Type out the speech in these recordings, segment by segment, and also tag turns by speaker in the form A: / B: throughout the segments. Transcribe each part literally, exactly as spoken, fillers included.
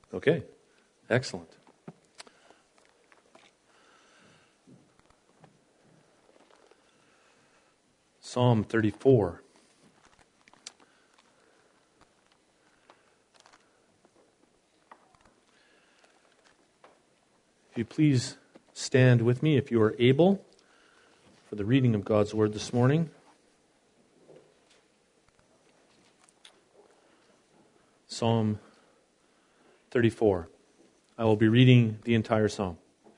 A: Okay, excellent. Psalm thirty-four. If you please stand with me, if you are able, for the reading of God's Word this morning. Psalm thirty-four. I will be reading the entire psalm.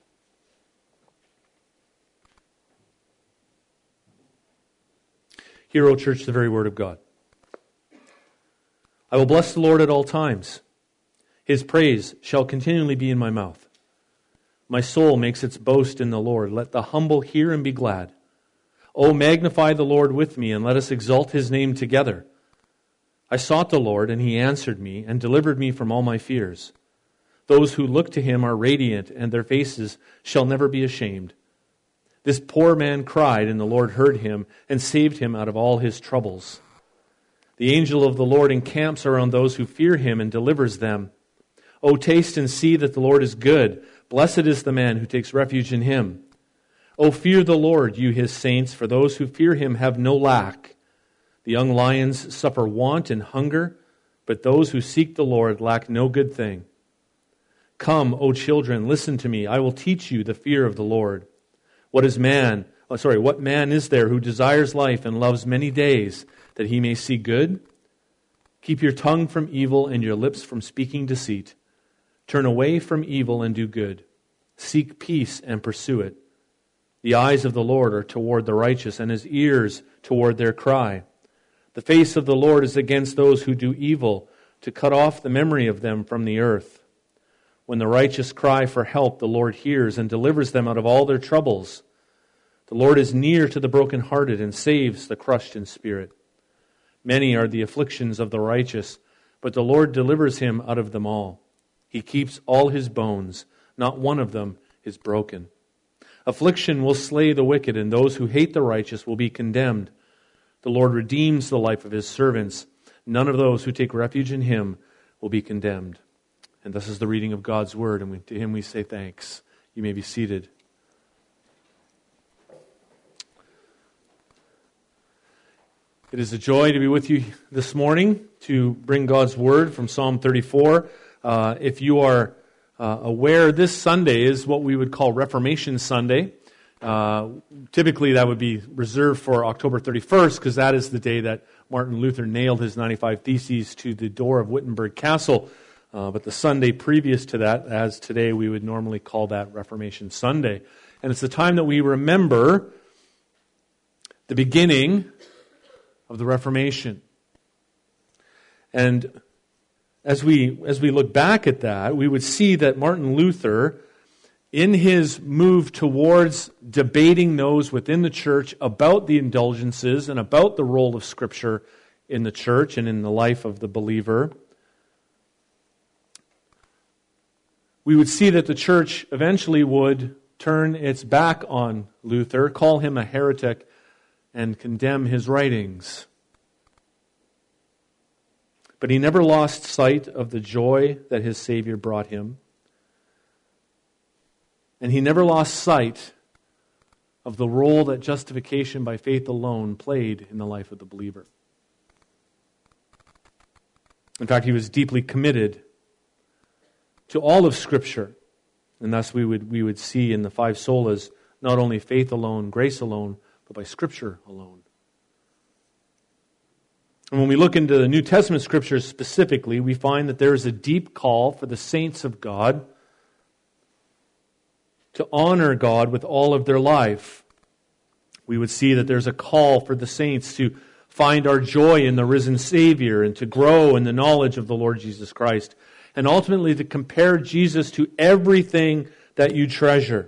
A: Hear, O church, the very word of God. I will bless the Lord at all times. His praise shall continually be in my mouth. My soul makes its boast in the Lord. Let the humble hear and be glad. O magnify the Lord with me, and let us exalt his name together. I sought the Lord, and he answered me, and delivered me from all my fears. Those who look to him are radiant, and their faces shall never be ashamed. This poor man cried, and the Lord heard him, and saved him out of all his troubles. The angel of the Lord encamps around those who fear him, and delivers them. O taste and see that the Lord is good. Blessed is the man who takes refuge in him. O fear the Lord, you his saints, for those who fear him have no lack. The young lions suffer want and hunger, but those who seek the Lord lack no good thing. Come, O children, listen to me. I will teach you the fear of the Lord. What is man? Oh, sorry, what man is there who desires life and loves many days, that he may see good? Keep your tongue from evil and your lips from speaking deceit. Turn away from evil and do good. Seek peace and pursue it. The eyes of the Lord are toward the righteous, and his ears toward their cry. The face of the Lord is against those who do evil, to cut off the memory of them from the earth. When the righteous cry for help, the Lord hears and delivers them out of all their troubles. The Lord is near to the brokenhearted and saves the crushed in spirit. Many are the afflictions of the righteous, but the Lord delivers him out of them all. He keeps all his bones, not one of them is broken. Affliction will slay the wicked, and those who hate the righteous will be condemned. The Lord redeems the life of his servants. None of those who take refuge in him will be condemned. And this is the reading of God's word, and we, to him we say thanks. You may be seated. It is a joy to be with you this morning to bring God's word from Psalm thirty-four. Uh, if you are uh, aware, this Sunday is what we would call Reformation Sunday. Uh, typically that would be reserved for October thirty-first, because that is the day that Martin Luther nailed his ninety-five Theses to the door of Wittenberg Castle. Uh, but the Sunday previous to that, as today we would normally call that Reformation Sunday. And it's the time that we remember the beginning of the Reformation. And as we as we look back at that, we would see that Martin Luther, in his move towards debating those within the church about the indulgences and about the role of Scripture in the church and in the life of the believer, we would see that the church eventually would turn its back on Luther, call him a heretic, and condemn his writings. But he never lost sight of the joy that his Savior brought him. And he never lost sight of the role that justification by faith alone played in the life of the believer. In fact, he was deeply committed to all of Scripture. And thus we would we would see in the five solas not only faith alone, grace alone, but by Scripture alone. And when we look into the New Testament Scriptures specifically, we find that there is a deep call for the saints of God to honor God with all of their life. We would see that there's a call for the saints to find our joy in the risen Savior and to grow in the knowledge of the Lord Jesus Christ, and ultimately to compare Jesus to everything that you treasure.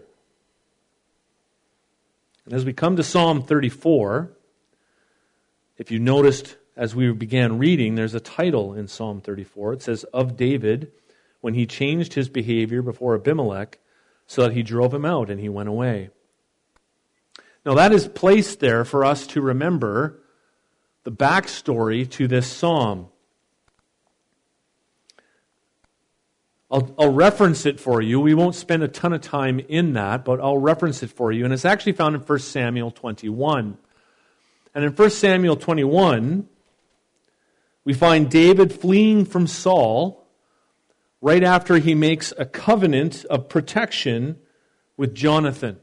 A: And as we come to Psalm thirty-four, if you noticed as we began reading, there's a title in Psalm thirty-four. It says, "Of David, when he changed his behavior before Abimelech, so that he drove him out and he went away." Now that is placed there for us to remember the backstory to this psalm. I'll, I'll reference it for you. We won't spend a ton of time in that, but I'll reference it for you. And it's actually found in First Samuel twenty-one. And in First Samuel twenty-one, we find David fleeing from Saul right after he makes a covenant of protection with Jonathan.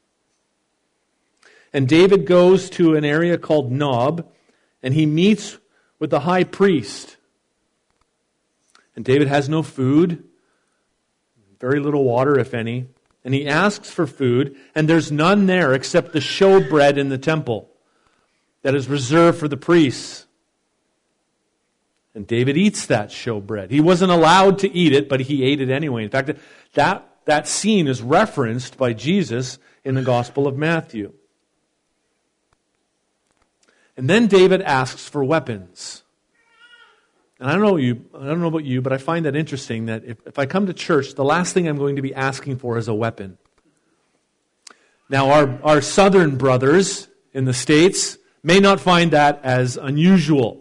A: And David goes to an area called Nob, and he meets with the high priest. And David has no food, very little water, if any. And he asks for food, and there's none there except the showbread in the temple that is reserved for the priests. And David eats that showbread. He wasn't allowed to eat it, but he ate it anyway. In fact, that, that scene is referenced by Jesus in the Gospel of Matthew. And then David asks for weapons. And I don't know you, I don't know about you, but I find that interesting that if, if I come to church, the last thing I'm going to be asking for is a weapon. Now, our, our southern brothers in the States may not find that as unusual.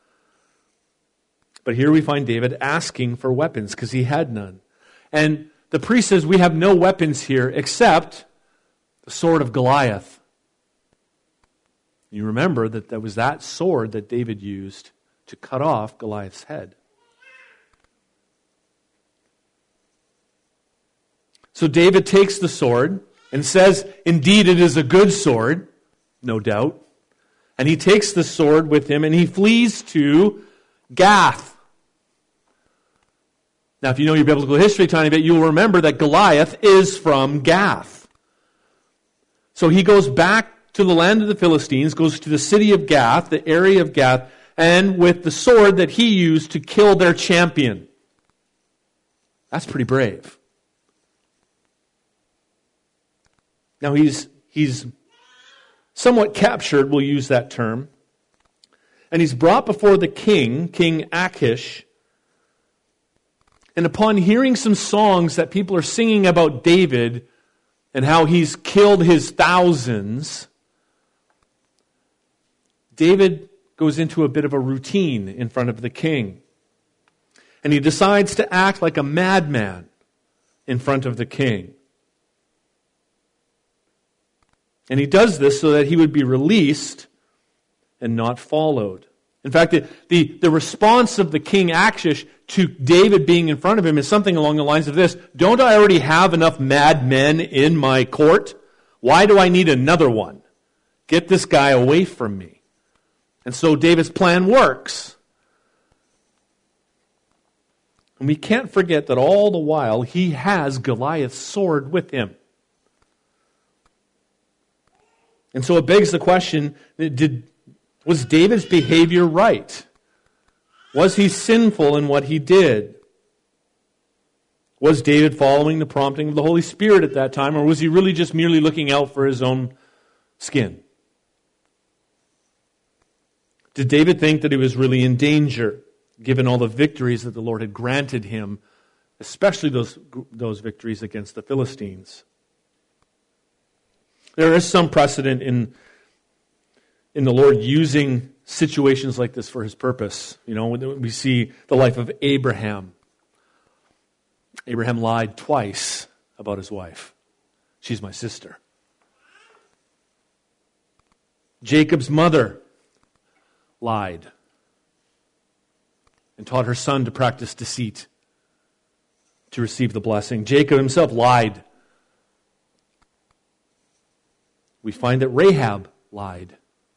A: But here we find David asking for weapons because he had none. And the priest says, we have no weapons here except the sword of Goliath. You remember that that was that sword that David used to cut off Goliath's head. So David takes the sword and says, indeed it is a good sword, no doubt. And he takes the sword with him and he flees to Gath. Now, if you know your biblical history a tiny bit, you'll remember that Goliath is from Gath. So he goes back to the land of the Philistines, goes to the city of Gath, the area of Gath, and with the sword that he used to kill their champion. That's pretty brave. Now he's he's somewhat captured, we'll use that term, and he's brought before the king, King Achish. And upon hearing some songs that people are singing about David and how he's killed his thousands, David goes into a bit of a routine in front of the king. And he decides to act like a madman in front of the king. And he does this so that he would be released and not followed. In fact, the, the, the response of the king Achish to David being in front of him is something along the lines of this: don't I already have enough madmen in my court? Why do I need another one? Get this guy away from me. And so David's plan works. And we can't forget that all the while he has Goliath's sword with him. And so it begs the question, did, was David's behavior right? Was he sinful in what he did? Was David following the prompting of the Holy Spirit at that time, or was he really just merely looking out for his own skin? Did David think that he was really in danger, given all the victories that the Lord had granted him, especially those, those victories against the Philistines? There is some precedent in, in the Lord using situations like this for His purpose. You know, we see the life of Abraham. Abraham lied twice about his wife. She's my sister. Jacob's mother lied and taught her son to practice deceit to receive the blessing. Jacob himself lied. We find that Rahab lied.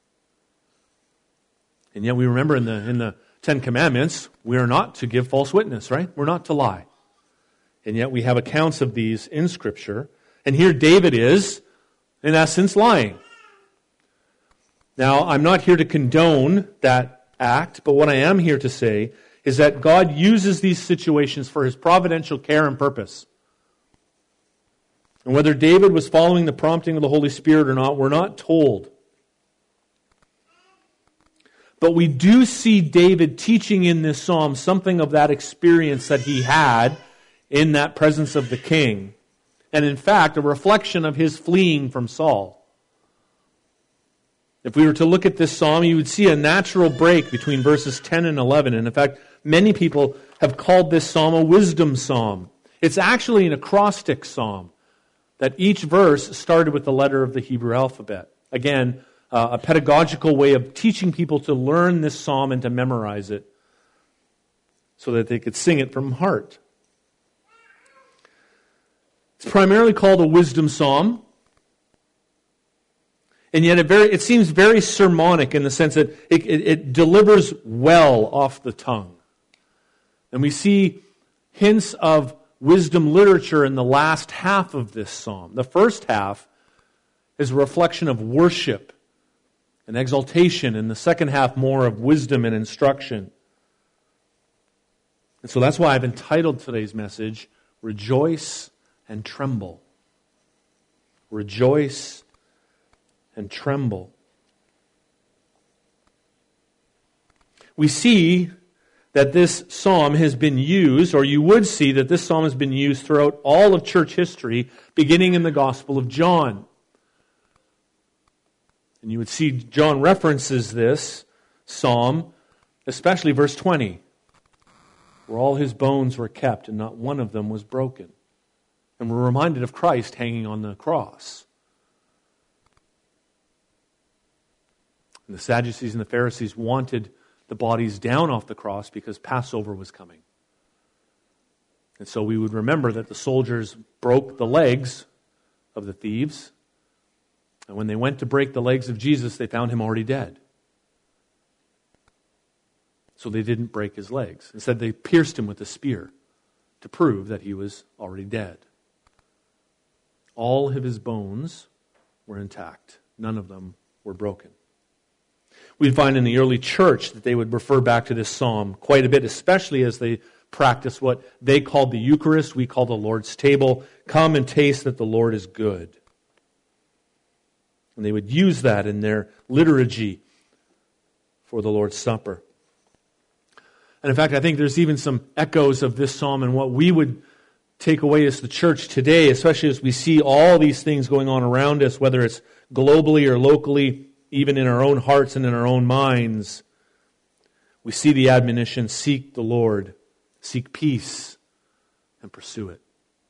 A: And yet we remember in the in the Ten Commandments, we are not to give false witness, right? We're not to lie. And yet we have accounts of these in Scripture. And here David is, in essence, lying. Now, I'm not here to condone that act, but what I am here to say is that God uses these situations for His providential care and purpose. And whether David was following the prompting of the Holy Spirit or not, we're not told. But we do see David teaching in this psalm something of that experience that he had in that presence of the king. And in fact, a reflection of his fleeing from Saul. If we were to look at this psalm, you would see a natural break between verses ten and eleven. And in fact, many people have called this psalm a wisdom psalm. It's actually an acrostic psalm, that each verse started with the letter of the Hebrew alphabet. Again, uh, a pedagogical way of teaching people to learn this psalm and to memorize it so that they could sing it from heart. It's primarily called a wisdom psalm, and yet it, very, it seems very sermonic in the sense that it, it, it delivers well off the tongue. And we see hints of wisdom literature in the last half of this psalm. The first half is a reflection of worship and exaltation, and the second half more of wisdom and instruction. And so that's why I've entitled today's message, Rejoice and Tremble. Rejoice and tremble. We see that this psalm has been used, or you would see that this psalm has been used throughout all of church history, beginning in the Gospel of John. And you would see John references this psalm, especially verse twenty, where all his bones were kept and not one of them was broken. And we're reminded of Christ hanging on the cross. And the Sadducees and the Pharisees wanted the bodies down off the cross because Passover was coming. And so we would remember that the soldiers broke the legs of the thieves. And when they went to break the legs of Jesus, they found him already dead. So they didn't break his legs. Instead, they pierced him with a spear to prove that he was already dead. All of his bones were intact. None of them were broken. We'd find in the early church that they would refer back to this psalm quite a bit, especially as they practiced what they called the Eucharist, we call the Lord's table. Come and taste that the Lord is good. And they would use that in their liturgy for the Lord's Supper. And in fact, I think there's even some echoes of this psalm in what we would take away as the church today, especially as we see all these things going on around us, whether it's globally or locally, even in our own hearts and in our own minds. We see the admonition, seek the Lord, seek peace, and pursue it.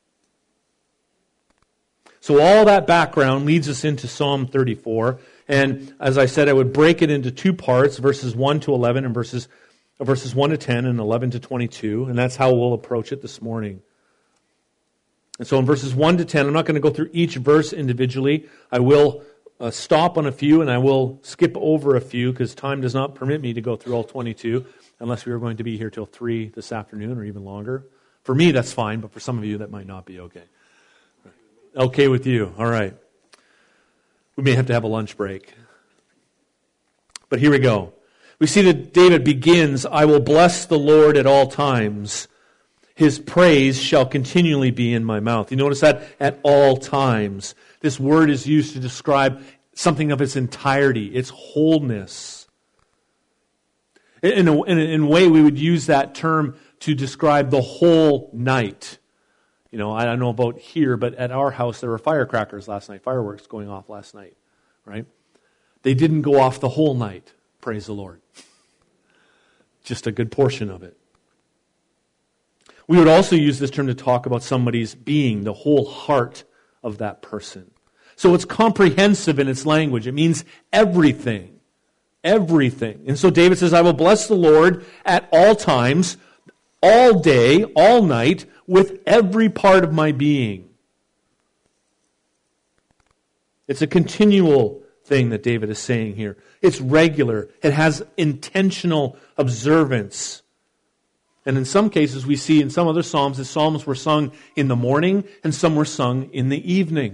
A: So all that background leads us into Psalm thirty-four. And as I said, I would break it into two parts, verses one to eleven and verses, verses one to ten and eleven to twenty-two. And that's how we'll approach it this morning. And so in verses one to ten, I'm not going to go through each verse individually. I will Uh, stop on a few, and I will skip over a few because time does not permit me to go through all twenty-two unless we are going to be here till three this afternoon or even longer. For me, that's fine, but for some of you, that might not be okay. Okay with you. All right. We may have to have a lunch break. But here we go. We see that David begins, I will bless the Lord at all times. His praise shall continually be in my mouth. You notice that? At all times. This word is used to describe something of its entirety, its wholeness. In a, in, a, in a way, we would use that term to describe the whole night. You know, I don't know about here, but at our house there were firecrackers last night, fireworks going off last night, right? They didn't go off the whole night, praise the Lord. Just a good portion of it. We would also use this term to talk about somebody's being, the whole heart of that person. So it's comprehensive in its language. It means everything. Everything. And so David says, I will bless the Lord at all times, all day, all night, with every part of my being. It's a continual thing that David is saying here. It's regular. It has intentional observance. And in some cases, we see in some other psalms, the psalms were sung in the morning and some were sung in the evening,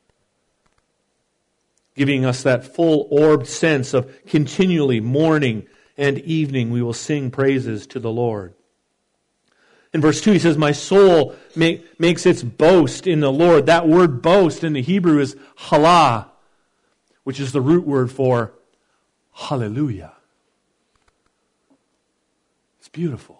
A: giving us that full-orbed sense of continually morning and evening we will sing praises to the Lord. In verse two, he says, my soul make, makes its boast in the Lord. That word boast in the Hebrew is halah, which is the root word for hallelujah. It's beautiful.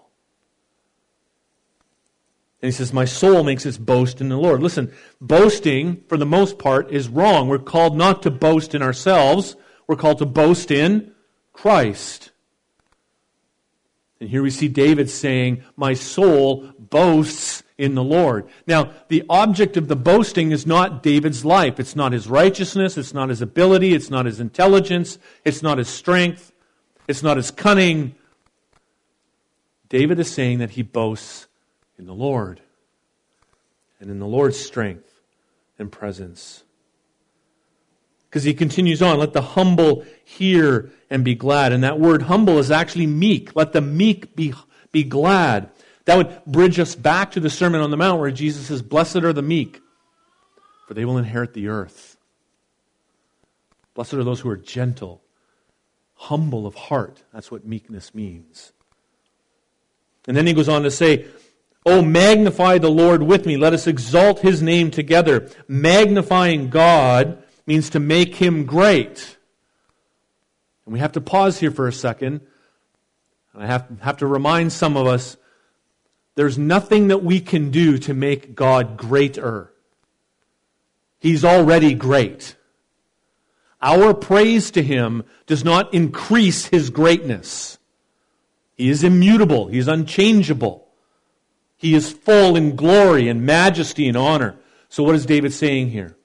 A: And he says, my soul makes its boast in the Lord. Listen, boasting, for the most part, is wrong. We're called not to boast in ourselves. We're called to boast in Christ. And here we see David saying, my soul boasts in the Lord. Now, the object of the boasting is not David's life. It's not his righteousness. It's not his ability. It's not his intelligence. It's not his strength. It's not his cunning. David is saying that he boasts in the Lord and in the Lord's strength and presence. Because he continues on, let the humble hear and be glad. And that word humble is actually meek. Let the meek be, be glad. That would bridge us back to the Sermon on the Mount where Jesus says, blessed are the meek, for they will inherit the earth. Blessed are those who are gentle, humble of heart. That's what meekness means. And then he goes on to say, oh, magnify the Lord with me. Let us exalt His name together. Magnifying God means to make Him great. And we have to pause here for a second. And I have, have to remind some of us, there's nothing that we can do to make God greater. He's already great. Our praise to Him does not increase His greatness. He is immutable. He is unchangeable. He is full in glory and majesty and honor. So what is David saying here?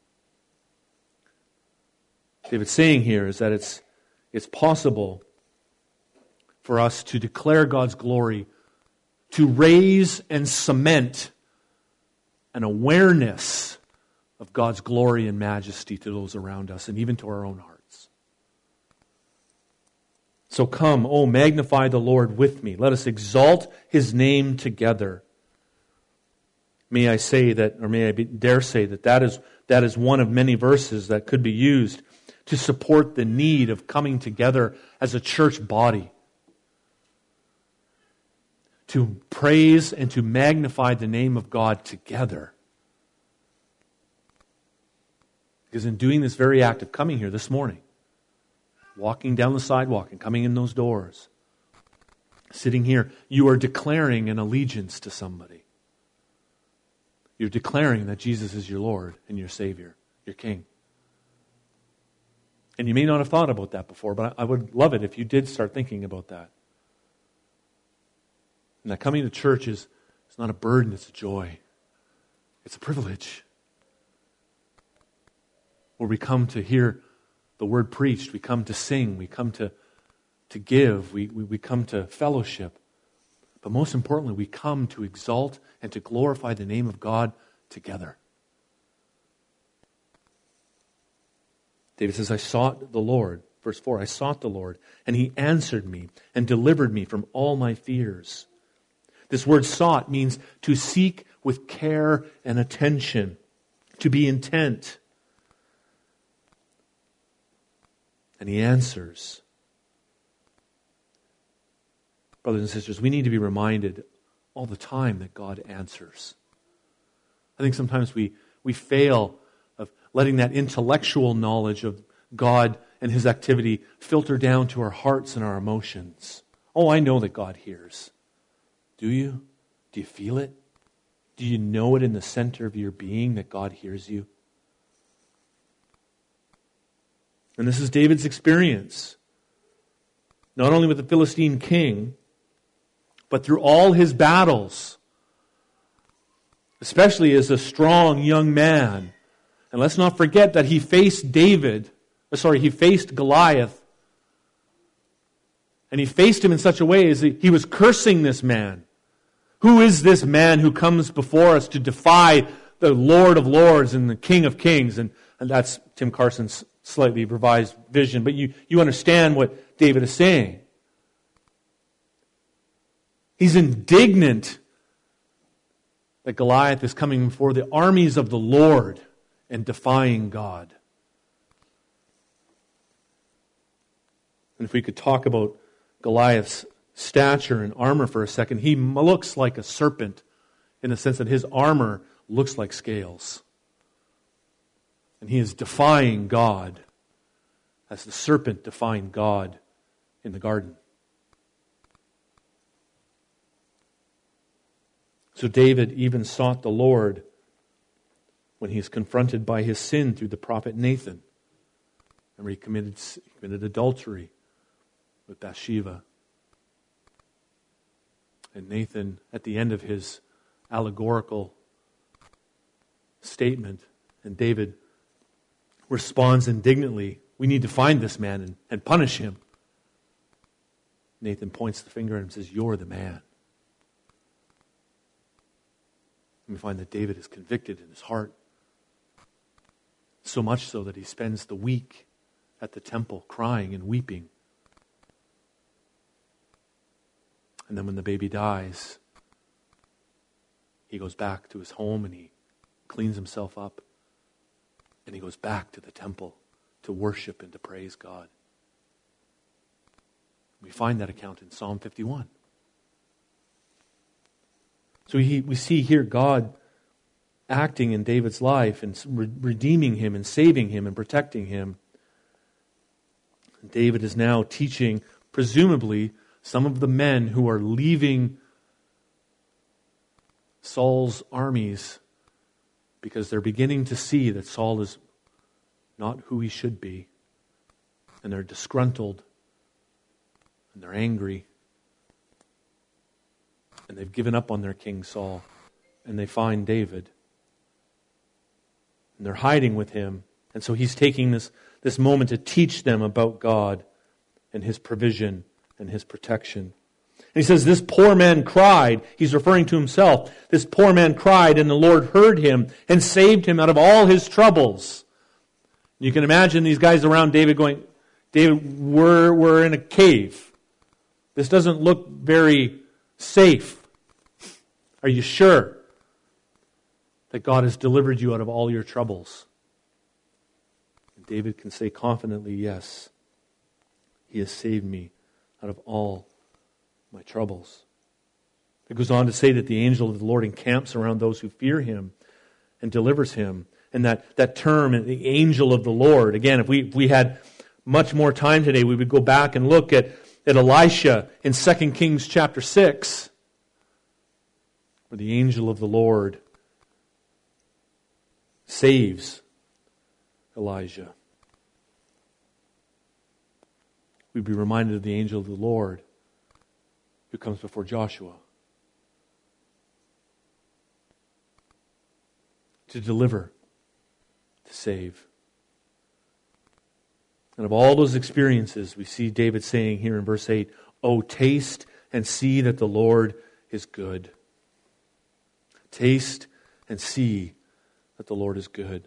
A: David's saying here is that it's, it's possible for us to declare God's glory, to raise and cement an awareness of God's glory and majesty to those around us and even to our own hearts. So come, oh, magnify the Lord with me. Let us exalt His name together. May I say that, or may I be, dare say that that is, that is one of many verses that could be used to support the need of coming together as a church body. To praise and to magnify the name of God together. Because in doing this very act of coming here this morning, walking down the sidewalk and coming in those doors, sitting here, you are declaring an allegiance to somebody. You're declaring that Jesus is your Lord and your Savior, your King. And you may not have thought about that before, but I would love it if you did start thinking about that. And that coming to church is it's not a burden, it's a joy. It's a privilege. Where we come to hear the word preached, we come to sing, we come to, to give, we, we, we come to fellowship. But most importantly, we come to exalt and to glorify the name of God together. David says, I sought the Lord. Verse four, I sought the Lord, and He answered me and delivered me from all my fears. This word sought means to seek with care and attention, to be intent. And He answers. Brothers and sisters, we need to be reminded all the time that God answers. I think sometimes we, we fail of letting that intellectual knowledge of God and His activity filter down to our hearts and our emotions. Oh, I know that God hears. Do you? Do you feel it? Do you know it in the center of your being that God hears you? And this is David's experience. Not only with the Philistine king, but through all his battles. Especially as a strong young man. And let's not forget that he faced David, sorry, he faced Goliath. And he faced him in such a way as he was cursing this man. Who is this man who comes before us to defy the Lord of Lords and the King of Kings? And, and that's Tim Carson's slightly revised vision. But you, you understand what David is saying. He's indignant that Goliath is coming before the armies of the Lord and defying God. And if we could talk about Goliath's stature and armor for a second, he looks like a serpent in the sense that his armor looks like scales. And he is defying God as the serpent defied God in the garden. So David even sought the Lord when he is confronted by his sin through the prophet Nathan. Remember, he committed, he committed adultery with Bathsheba. And Nathan, at the end of his allegorical statement, and David responds indignantly, we need to find this man and, and punish him. Nathan points the finger at him and says, you're the man. And we find that David is convicted in his heart. So much so that he spends the week at the temple crying and weeping. And then when the baby dies, he goes back to his home and he cleans himself up. And he goes back to the temple to worship and to praise God. We find that account in Psalm fifty-one. So we, we see here God acting in David's life and re- redeeming him and saving him and protecting him. And David is now teaching, presumably, some of the men who are leaving Saul's armies because they're beginning to see that Saul is not who he should be. And they're disgruntled. And they're angry. And they've given up on their king Saul. And they find David. And they're hiding with him. And so he's taking this, this moment to teach them about God and His provision and His protection. And he says, this poor man cried. He's referring to himself. This poor man cried, and the Lord heard him and saved him out of all his troubles. You can imagine these guys around David going, David, we're, we're in a cave. This doesn't look very safe. Are you sure that God has delivered you out of all your troubles? And David can say confidently, yes, He has saved me out of all my troubles. It goes on to say that the angel of the Lord encamps around those who fear Him and delivers him. And that, that term, the angel of the Lord, again, if we, if we had much more time today, we would go back and look at, at Elisha in Second Kings chapter six, where the angel of the Lord saves Elijah. We'd be reminded of the angel of the Lord who comes before Joshua to deliver, to save. And of all those experiences, we see David saying here in verse eight, "Oh, taste and see that the Lord is good." Taste and see that the Lord is good.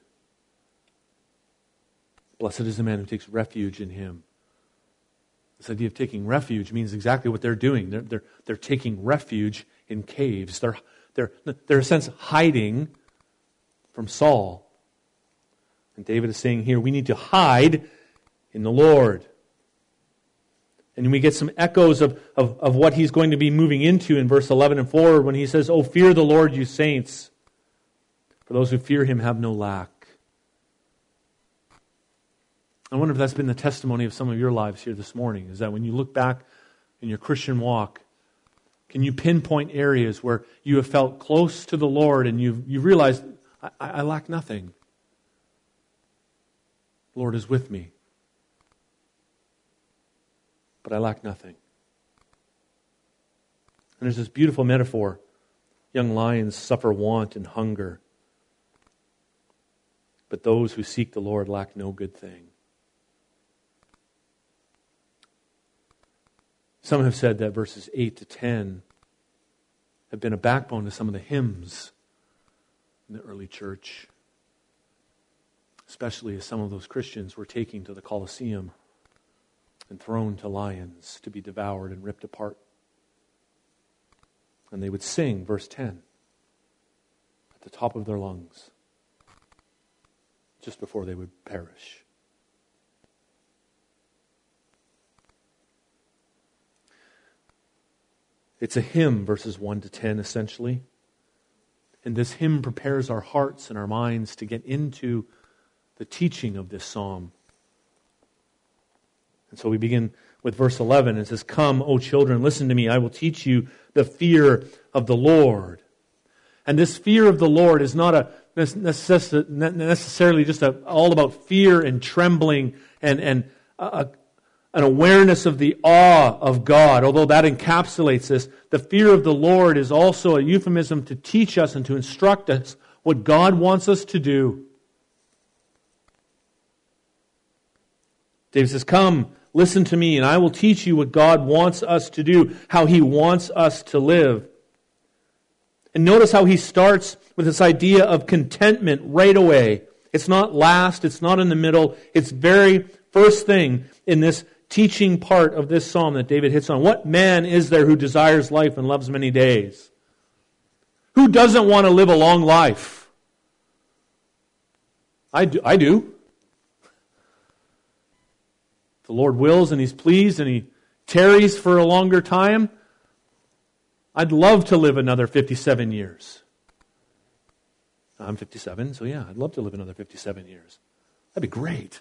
A: Blessed is the man who takes refuge in Him. This idea of taking refuge means exactly what they're doing. They're, they're, they're taking refuge in caves. They're, they're, they're in a sense hiding from Saul. And David is saying here, we need to hide in the Lord. And we get some echoes of, of, of what he's going to be moving into in verse eleven and forward when he says, "Oh, fear the Lord, you saints. For those who fear Him have no lack." I wonder if that's been the testimony of some of your lives here this morning, is that when you look back in your Christian walk, can you pinpoint areas where you have felt close to the Lord and you've, you've realized, I, I lack nothing. The Lord is with me. But I lack nothing. And there's this beautiful metaphor. Young lions suffer want and hunger. But those who seek the Lord lack no good thing. Some have said that verses eight to ten have been a backbone to some of the hymns in the early church, especially as some of those Christians were taken to the Colosseum and thrown to lions to be devoured and ripped apart. And they would sing verse ten at the top of their lungs just before they would perish. It's a hymn, verses one to ten, essentially. And this hymn prepares our hearts and our minds to get into the teaching of this psalm. And so we begin with verse eleven. It says, "Come, O children, listen to me. I will teach you the fear of the Lord." And this fear of the Lord is not a necessarily just a, all about fear and trembling and, and a, an awareness of the awe of God, although that encapsulates this. The fear of the Lord is also a euphemism to teach us and to instruct us what God wants us to do. David says, come, listen to me, and I will teach you what God wants us to do, how He wants us to live. And notice how he starts with this idea of contentment right away. It's not last, it's not in the middle, it's very first thing in this teaching part of this psalm that David hits on. What man is there who desires life and loves many days? Who doesn't want to live a long life? I do. I do. If the Lord wills and He's pleased and He tarries for a longer time, I'd love to live another fifty-seven years. I'm fifty-seven, so yeah, I'd love to live another fifty-seven years. That'd be great.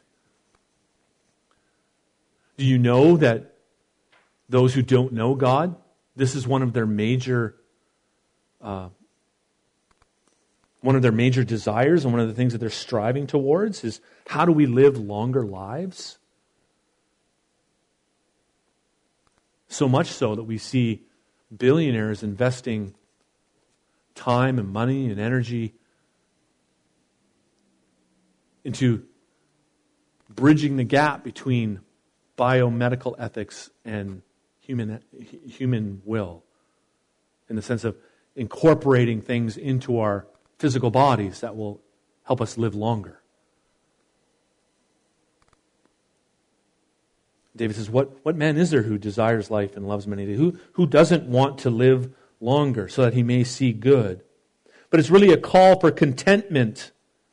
A: Do you know that those who don't know God, this is one of their major, uh, one of their major desires, and one of the things that they're striving towards is how do we live longer lives? So much so that we see billionaires investing time and money and energy into bridging the gap between biomedical ethics and human human will, in the sense of incorporating things into our physical bodies that will help us live longer. David says, what, what man is there who desires life and loves many days? Who, who doesn't want to live longer so that he may see good? But it's really a call for contentment.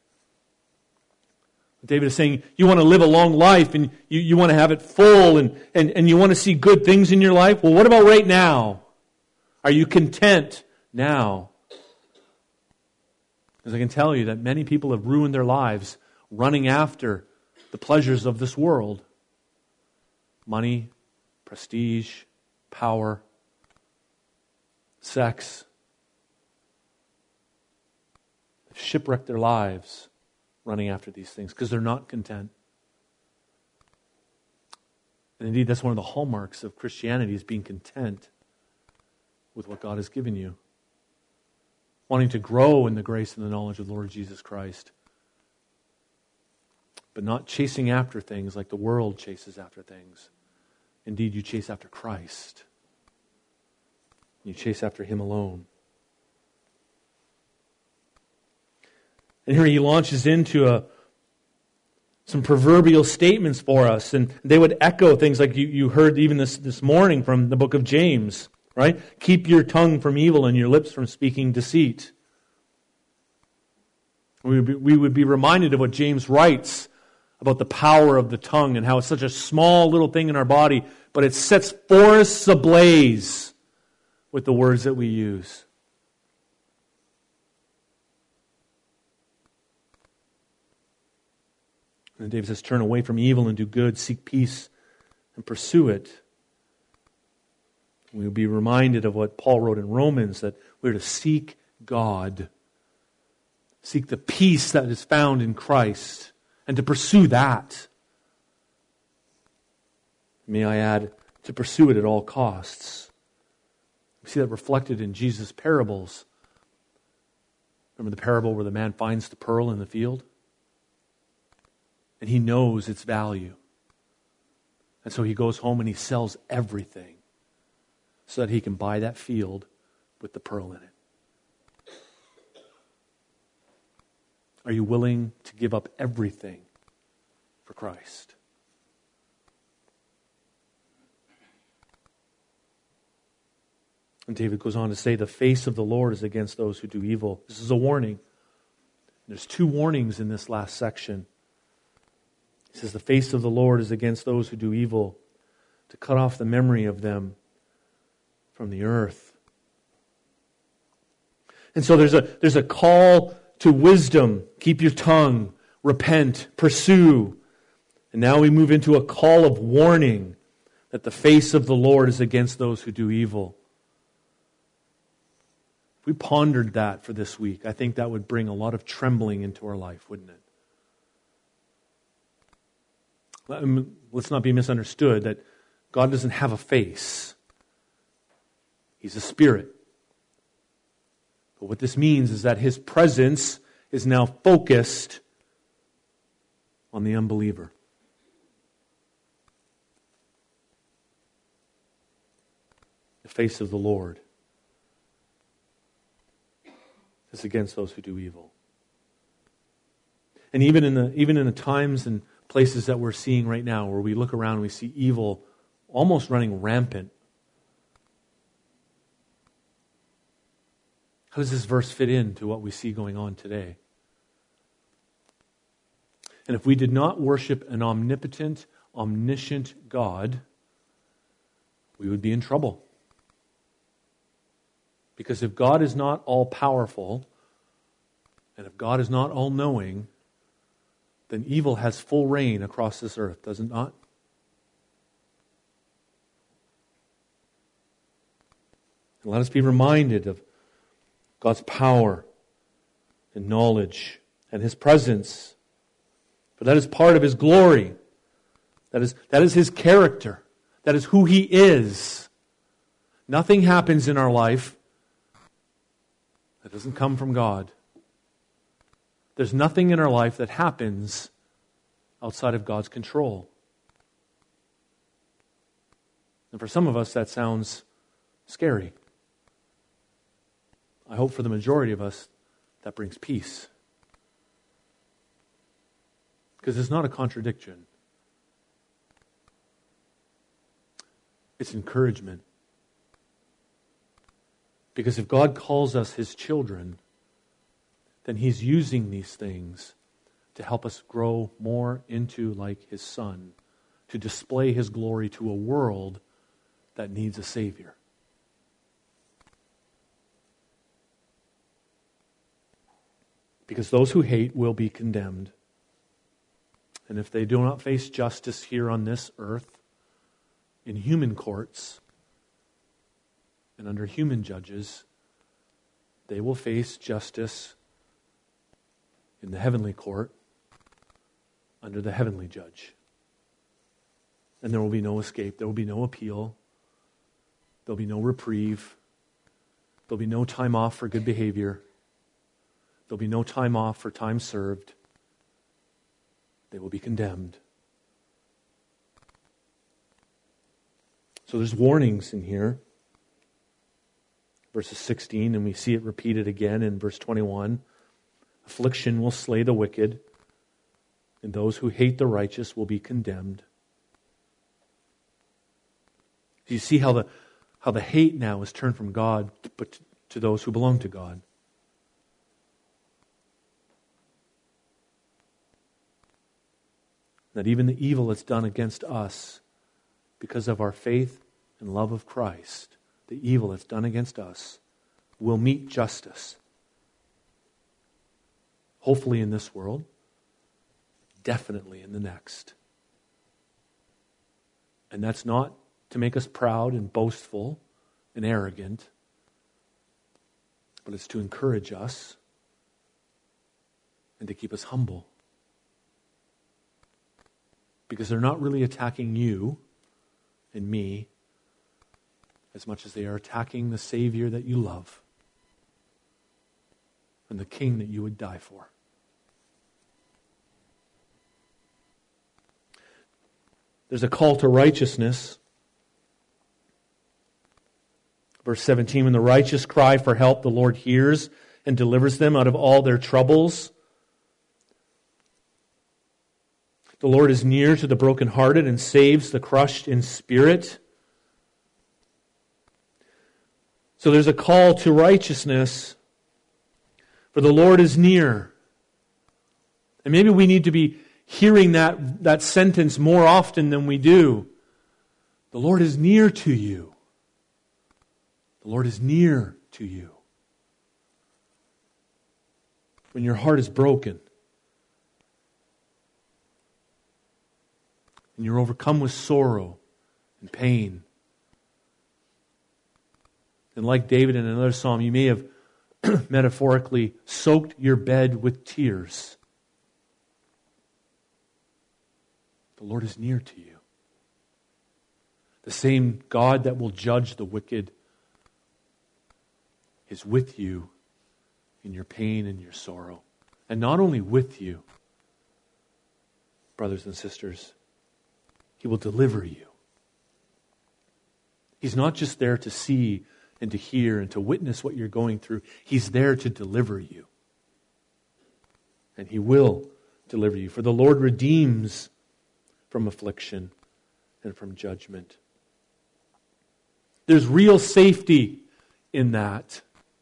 A: David is saying, you want to live a long life and you, you want to have it full and, and, and you want to see good things in your life? Well, what about right now? Are you content now? Because I can tell you that many people have ruined their lives running after the pleasures of this world. Money, prestige, power, sex. They've shipwrecked their lives running after these things because they're not content. And indeed, that's one of the hallmarks of Christianity, is being content with what God has given you. Wanting to grow in the grace and the knowledge of the Lord Jesus Christ. But not chasing after things like the world chases after things. Indeed, you chase after Christ. You chase after Him alone. And here he launches into a, some proverbial statements for us, and they would echo things like you, you heard even this, this morning from the book of James, right? Keep your tongue from evil and your lips from speaking deceit. We would be, we would be reminded of what James writes about the power of the tongue and how it's such a small little thing in our body, but it sets forests ablaze with the words that we use. And David says, turn away from evil and do good, seek peace and pursue it. We will be reminded of what Paul wrote in Romans, that we're to seek God. Seek the peace that is found in Christ and to pursue that. May I add, to pursue it at all costs. We see that reflected in Jesus' parables. Remember the parable where the man finds the pearl in the field? And he knows its value. And so he goes home and he sells everything so that he can buy that field with the pearl in it. Are you willing to give up everything for Christ? And David goes on to say, the face of the Lord is against those who do evil. This is a warning. There's two warnings in this last section. He says, the face of the Lord is against those who do evil, to cut off the memory of them from the earth. And so there's a, there's a call to wisdom. Keep your tongue, repent, pursue. And now we move into a call of warning that the face of the Lord is against those who do evil. If we pondered that for this week, I think that would bring a lot of trembling into our life, wouldn't it? Let's not be misunderstood that God doesn't have a face. He's a spirit. But what this means is that His presence is now focused on the unbeliever. The face of the Lord is against those who do evil. And even in the even in the times and places that we're seeing right now, where we look around and we see evil almost running rampant, how does this verse fit into what we see going on today? And if we did not worship an omnipotent, omniscient God, we would be in trouble. Because if God is not all-powerful, and if God is not all-knowing, then evil has full reign across this earth, does it not? And let us be reminded of God's power and knowledge and His presence. For that is part of His glory. That is, that is His character. That is who He is. Nothing happens in our life that doesn't come from God. There's nothing in our life that happens outside of God's control. And for some of us, that sounds scary. I hope for the majority of us, that brings peace. Because it's not a contradiction. It's encouragement. Because if God calls us His children, then He's using these things to help us grow more into like His Son, to display His glory to a world that needs a Savior. Because those who hate will be condemned. And if they do not face justice here on this earth, in human courts, and under human judges, they will face justice in the heavenly court, under the heavenly judge. And there will be no escape. There will be no appeal. There will be no reprieve. There will be no time off for good behavior. There will be no time off for time served. They will be condemned. So there's warnings in here. Verses sixteen, and we see it repeated again in verse twenty-one. Affliction will slay the wicked, and those who hate the righteous will be condemned. Do you see how the how the hate now is turned from God to, to those who belong to God? That even the evil that's done against us, because of our faith and love of Christ, the evil that's done against us will meet justice. Hopefully in this world, definitely in the next. And that's not to make us proud and boastful and arrogant, but it's to encourage us and to keep us humble. Because they're not really attacking you and me as much as they are attacking the Savior that you love and the King that you would die for. There's a call to righteousness. Verse seventeen, when the righteous cry for help, the Lord hears and delivers them out of all their troubles. The Lord is near to the brokenhearted and saves the crushed in spirit. So there's a call to righteousness, for the Lord is near. And maybe we need to be hearing that, that sentence more often than we do. The Lord is near to you. The Lord is near to you. When your heart is broken, and you're overcome with sorrow and pain. And like David in another psalm, you may have metaphorically soaked your bed with tears. The Lord is near to you. The same God that will judge the wicked is with you in your pain and your sorrow. And not only with you, brothers and sisters, He will deliver you. He's not just there to see and to hear and to witness what you're going through. He's there to deliver you. And He will deliver you. For the Lord redeems from affliction and from judgment. There's real safety in that.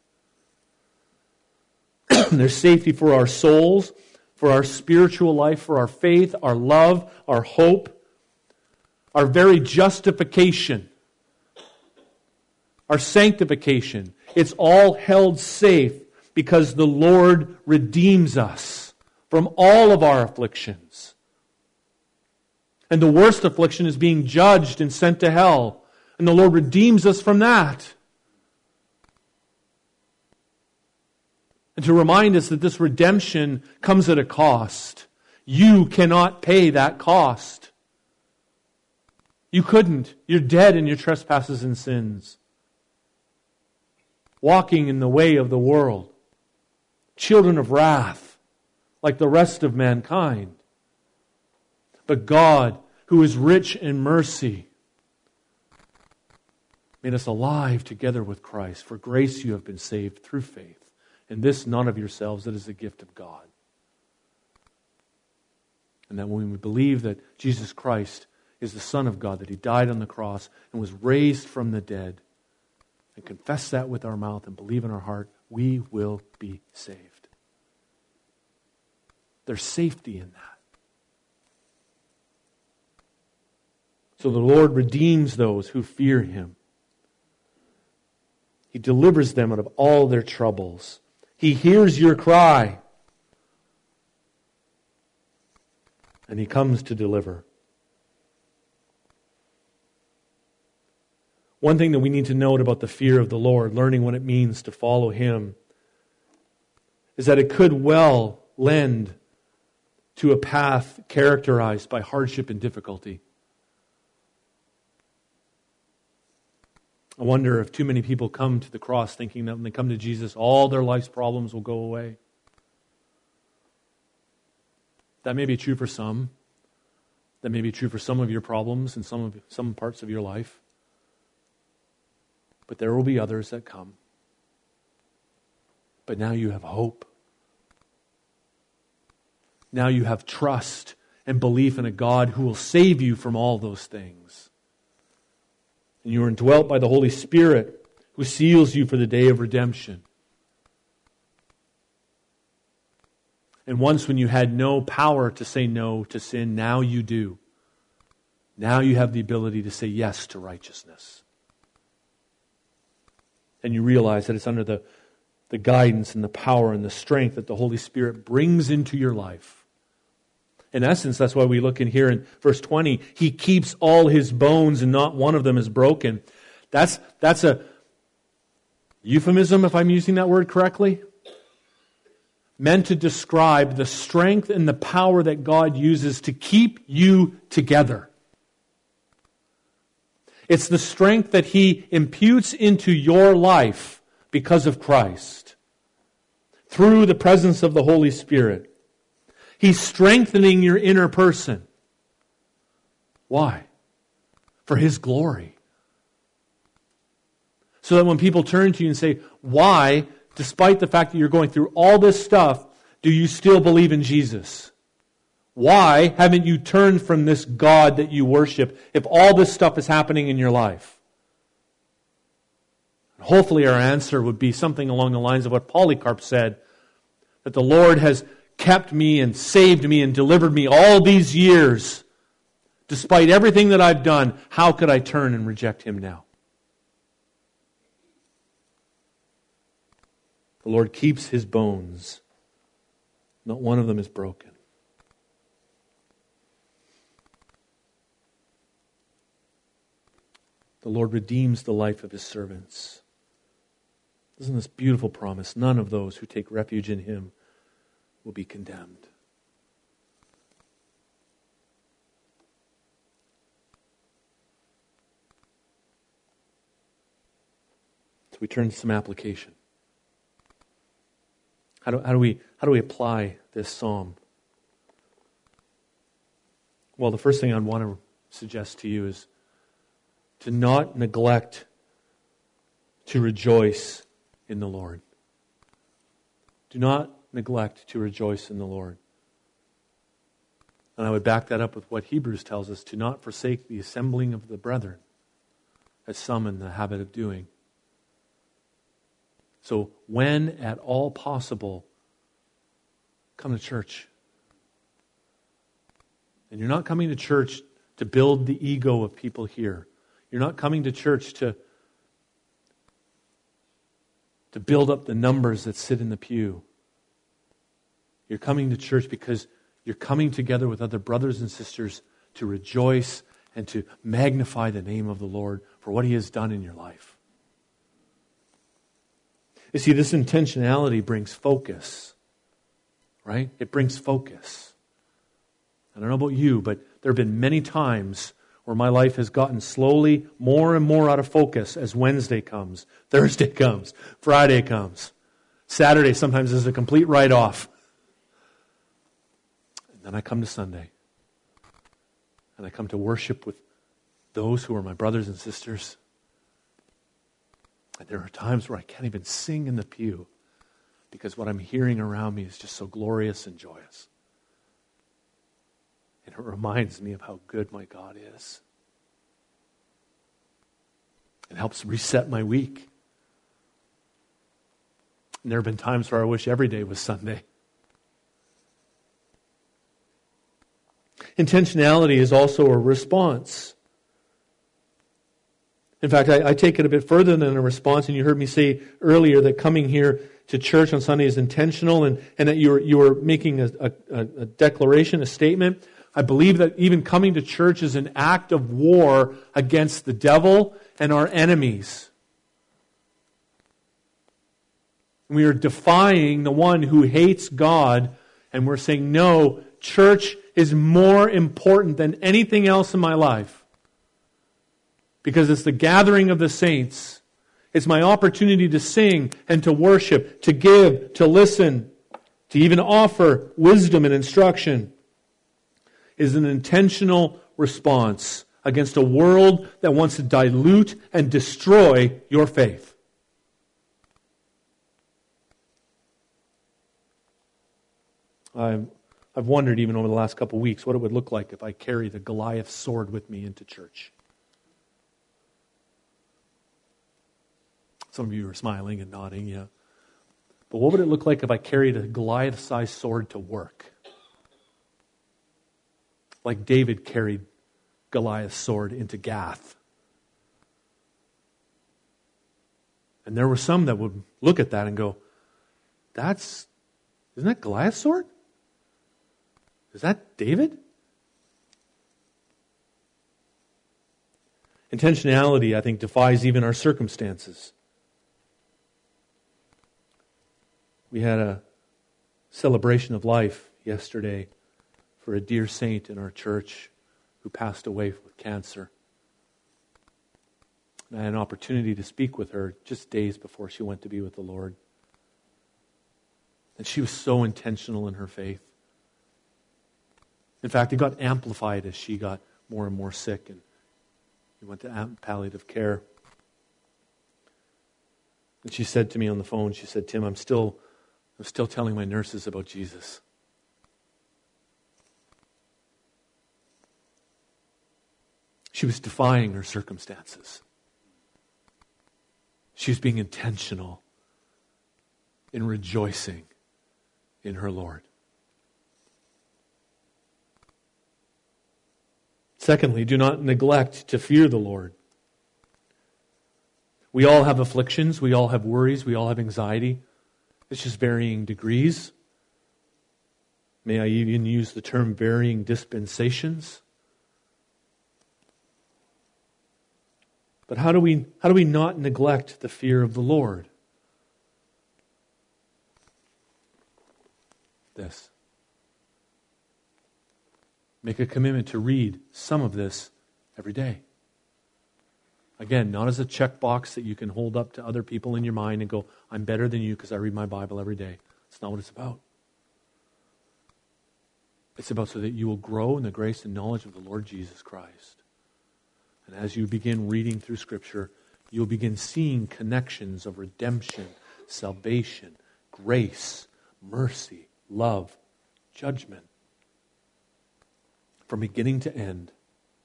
A: There's safety for our souls, for our spiritual life, for our faith, our love, our hope, our very justification, our sanctification. It's all held safe because the Lord redeems us from all of our afflictions. And the worst affliction is being judged and sent to hell. And the Lord redeems us from that. And to remind us that this redemption comes at a cost. You cannot pay that cost. You couldn't. You're dead in your trespasses and sins. Walking in the way of the world. Children of wrath, like the rest of mankind. But God, who is rich in mercy, made us alive together with Christ. For grace you have been saved through faith. And this not of yourselves, it is a gift of God. And that when we believe that Jesus Christ is the Son of God, that He died on the cross and was raised from the dead, and confess that with our mouth and believe in our heart, we will be saved. There's safety in that. So the Lord redeems those who fear Him. He delivers them out of all their troubles. He hears your cry. And He comes to deliver. One thing that we need to note about the fear of the Lord, learning what it means to follow Him, is that it could well lend to a path characterized by hardship and difficulty. I wonder if too many people come to the cross thinking that when they come to Jesus, all their life's problems will go away. That may be true for some. That may be true for some of your problems and some of some parts of your life. But there will be others that come. But now you have hope. Now you have trust and belief in a God who will save you from all those things. And you are indwelt by the Holy Spirit who seals you for the day of redemption. And once when you had no power to say no to sin, now you do. Now you have the ability to say yes to righteousness. And you realize that it's under the, the guidance and the power and the strength that the Holy Spirit brings into your life. In essence, that's why we look in here in verse twenty. He keeps all His bones and not one of them is broken. That's, that's a euphemism, if I'm using that word correctly. Meant to describe the strength and the power that God uses to keep you together. It's the strength that He imputes into your life because of Christ. Through the presence of the Holy Spirit. He's strengthening your inner person. Why? For His glory. So that when people turn to you and say, why, despite the fact that you're going through all this stuff, do you still believe in Jesus? Why haven't you turned from this God that you worship if all this stuff is happening in your life? Hopefully our answer would be something along the lines of what Polycarp said, that the Lord has kept me and saved me and delivered me all these years. Despite everything that I've done, how could I turn and reject Him now? The Lord keeps His bones. Not one of them is broken. The Lord redeems the life of His servants. Isn't this beautiful promise? None of those who take refuge in Him will be condemned. we turn to some application. How do, how do we how do we apply this psalm? Well, the first thing I'd want to suggest to you is to not neglect to rejoice in the Lord. Do not neglect to rejoice in the Lord. And I would back that up with what Hebrews tells us, to not forsake the assembling of the brethren, as some in the habit of doing. So when at all possible, come to church. And you're not coming to church to build the ego of people here. You're not coming to church to, to build up the numbers that sit in the pew. You're coming to church because you're coming together with other brothers and sisters to rejoice and to magnify the name of the Lord for what He has done in your life. You see, this intentionality brings focus, right? It brings focus. I don't know about you, but there have been many times where my life has gotten slowly more and more out of focus as Wednesday comes, Thursday comes, Friday comes. Saturday sometimes is a complete write-off. And then I come to Sunday. And I come to worship with those who are my brothers and sisters. And there are times where I can't even sing in the pew because what I'm hearing around me is just so glorious and joyous. And it reminds me of how good my God is. It helps reset my week. And there have been times where I wish every day was Sunday. Intentionality is also a response. In fact, I, I take it a bit further than a response, and you heard me say earlier that coming here to church on Sunday is intentional, and, and that you are, you are making a, a, a declaration, a statement. I believe that even coming to church is an act of war against the devil and our enemies. We are defying the one who hates God, and we're saying, no, church is more important than anything else in my life. Because it's the gathering of the saints. It's my opportunity to sing and to worship, to give, to listen, to even offer wisdom and instruction. Is an intentional response against a world that wants to dilute and destroy your faith. I've, I've wondered even over the last couple of weeks what it would look like if I carried the Goliath sword with me into church. Some of you are smiling and nodding, yeah. But what would it look like if I carried a Goliath-sized sword to work? Like David carried Goliath's sword into Gath. And there were some that would look at that and go, that's, isn't that Goliath's sword? Is that David? Intentionality, I think, defies even our circumstances. We had a celebration of life yesterday for a dear saint in our church who passed away with cancer. And I had an opportunity to speak with her just days before she went to be with the Lord. And she was so intentional in her faith. In fact, it got amplified as she got more and more sick, and we went to palliative care. And she said to me on the phone, she said, Tim, I'm still, I'm still telling my nurses about Jesus. She was defying her circumstances. She was being intentional in rejoicing in her Lord. Secondly, do not neglect to fear the Lord. We all have afflictions, we all have worries, we all have anxiety. It's just varying degrees. May I even use the term varying dispensations? But how do we how do we not neglect the fear of the Lord? This. Make a commitment to read some of this every day. Again, not as a checkbox that you can hold up to other people in your mind and go, I'm better than you because I read my Bible every day. That's not what it's about. It's about so that you will grow in the grace and knowledge of the Lord Jesus Christ. And as you begin reading through Scripture, you'll begin seeing connections of redemption, salvation, grace, mercy, love, judgment, from beginning to end.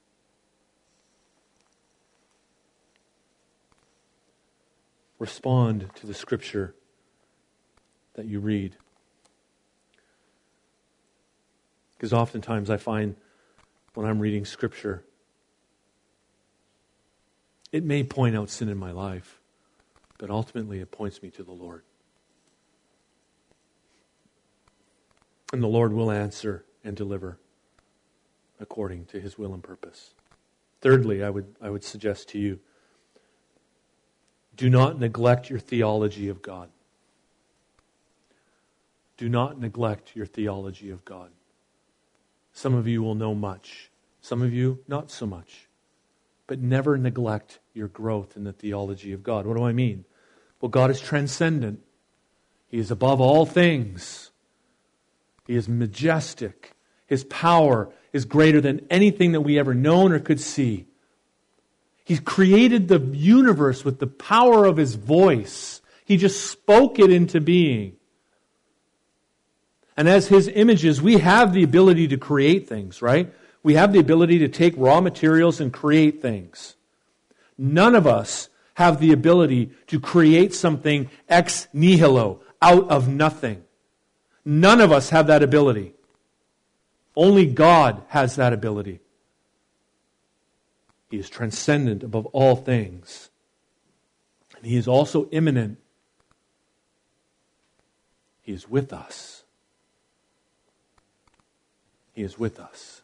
A: Respond to the Scripture that you read. Because oftentimes I find when I'm reading Scripture, it may point out sin in my life, but ultimately it points me to the Lord. And the Lord will answer and deliver according to His will and purpose. Thirdly, I would I would suggest to you, do not neglect your theology of God. Do not neglect your theology of God. Some of you will know much. Some of you, not so much. But never neglect your growth in the theology of God. What do I mean? Well, God is transcendent. He is above all things. He is majestic. His power is greater than anything that we ever known or could see. He's created the universe with the power of His voice. He just spoke it into being. And as His images, we have the ability to create things, right? We have the ability to take raw materials and create things. None of us have the ability to create something ex nihilo, out of nothing. None of us have that ability. Only God has that ability. He is transcendent above all things. And He is also immanent. He is with us. He is with us.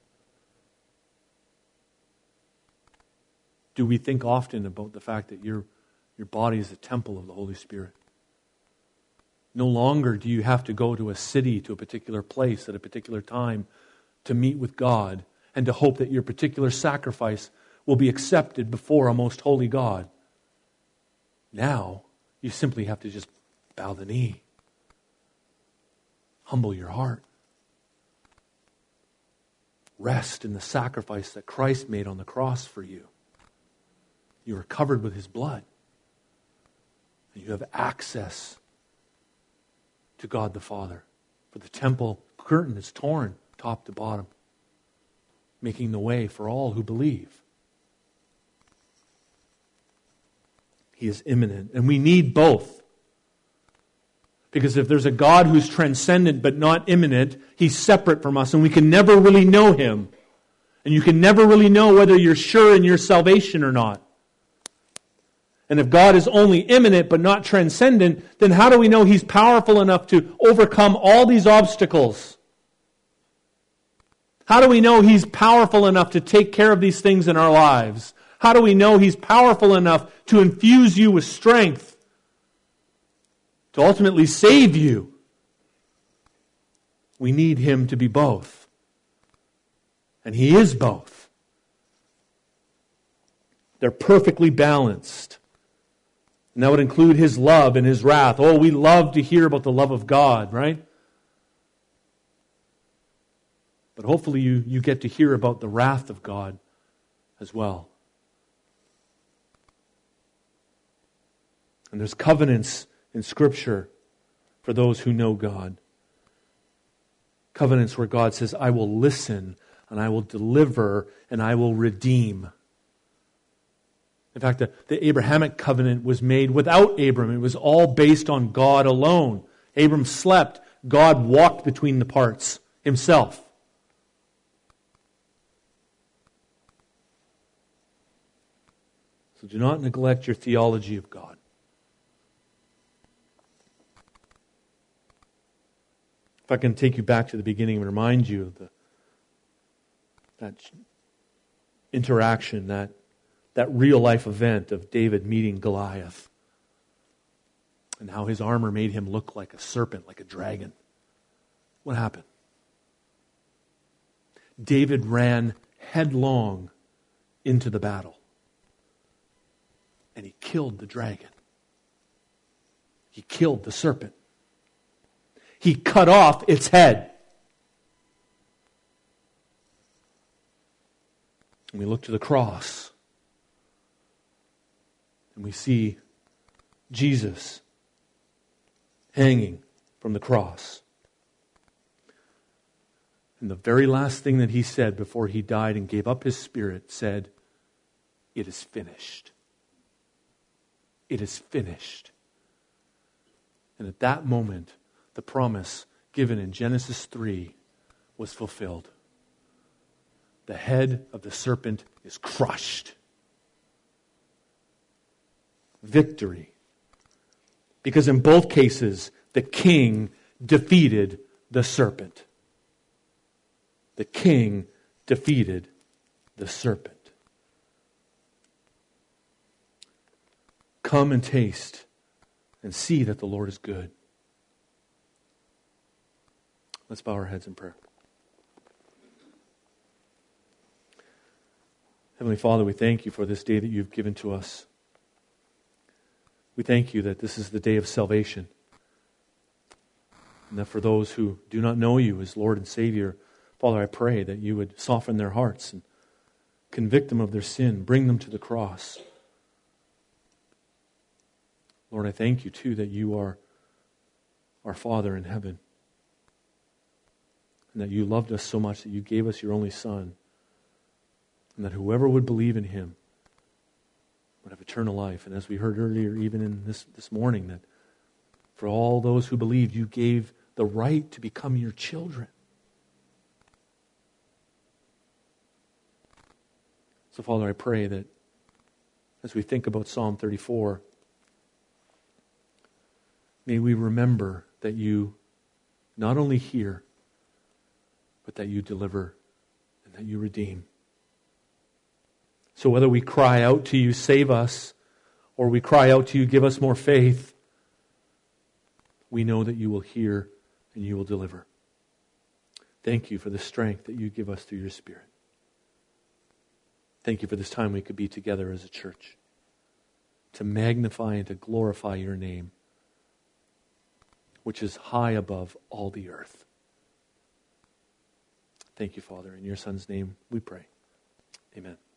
A: Do we think often about the fact that your, your body is a temple of the Holy Spirit? No longer do you have to go to a city, to a particular place at a particular time to meet with God and to hope that your particular sacrifice will be accepted before a most holy God. Now, you simply have to just bow the knee. Humble your heart. Rest in the sacrifice that Christ made on the cross for you. You are covered with His blood. And you have access to God the Father. For the temple curtain is torn top to bottom, making the way for all who believe. He is immanent. And we need both. Because if there's a God who's transcendent but not immanent, He's separate from us and we can never really know Him. And you can never really know whether you're sure in your salvation or not. And if God is only immanent but not transcendent, then how do we know He's powerful enough to overcome all these obstacles? How do we know He's powerful enough to take care of these things in our lives? How do we know He's powerful enough to infuse you with strength to ultimately save you? We need Him to be both. And He is both. They're perfectly balanced. And that would include His love and His wrath. Oh, we love to hear about the love of God, right? But hopefully you, you get to hear about the wrath of God as well. And there's covenants in Scripture for those who know God. Covenants where God says, I will listen and I will deliver and I will redeem. In fact, the, the Abrahamic covenant was made without Abram. It was all based on God alone. Abram slept. God walked between the parts Himself. So do not neglect your theology of God. If I can take you back to the beginning and remind you of the, that interaction, that, that real-life event of David meeting Goliath and how his armor made him look like a serpent, like a dragon. What happened? David ran headlong into the battle. and he killed the dragon. He killed the serpent. He cut off its head. And we look to the cross, and we see Jesus hanging from the cross. And the very last thing that he said before he died and gave up his spirit said, "It is finished. It is finished." And at that moment, the promise given in Genesis three was fulfilled. The head of the serpent is crushed. Victory. Because in both cases, the king defeated the serpent. The king defeated the serpent. Come and taste and see that the Lord is good. Let's bow our heads in prayer. Heavenly Father, we thank you for this day that you've given to us. We thank you that this is the day of salvation. And that for those who do not know you as Lord and Savior, Father, I pray that you would soften their hearts and convict them of their sin, bring them to the cross. Lord, I thank you too that you are our Father in heaven. And that you loved us so much that you gave us your only Son. And that whoever would believe in him would have eternal life. And as we heard earlier, even in this, this morning, that for all those who believed, you gave the right to become your children. So, Father, I pray that as we think about Psalm thirty-four, may we remember that you not only hear, but that you deliver and that you redeem. So whether we cry out to you, save us, or we cry out to you, give us more faith, we know that you will hear and you will deliver. Thank you for the strength that you give us through your Spirit. Thank you for this time we could be together as a church to magnify and to glorify your name, which is high above all the earth. Thank you, Father. In your Son's name we pray. Amen.